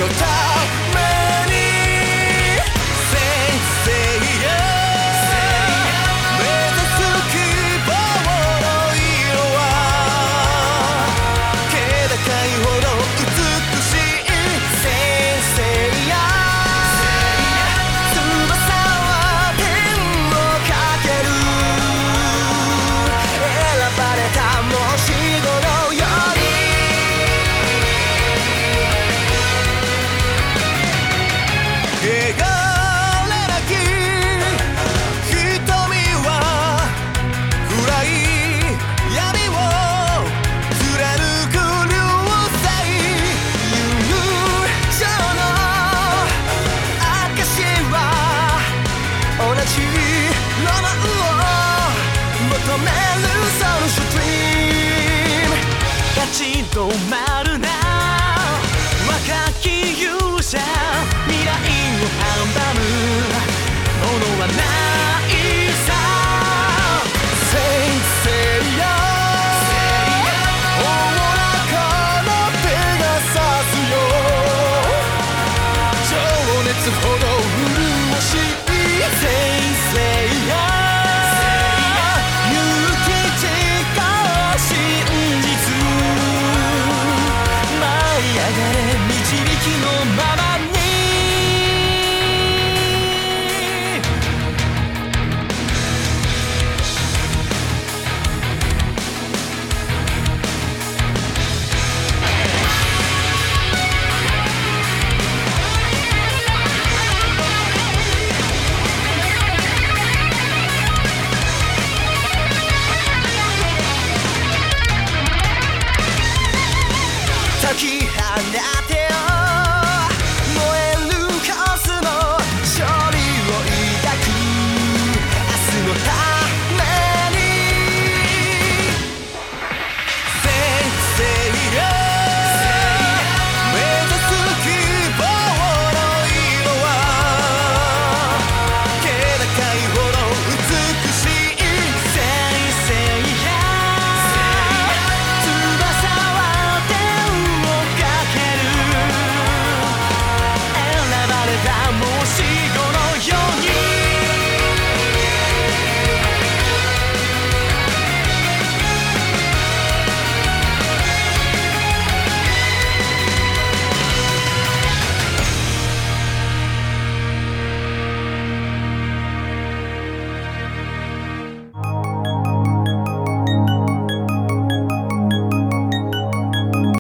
のために先生よ目指す希望の色は気高いほど美しい先生や翼は天をかける選ばれた申し子のように汚れなき瞳は暗い闇を貫く流星友情の証は同じロマンを求めるソウルストリーム立ち止まるな若き勇者未来を阻むものはないさ先生やおおらかな手が差すよ情熱ほど潤しい先生や勇気力真実舞い上がれ導きのまま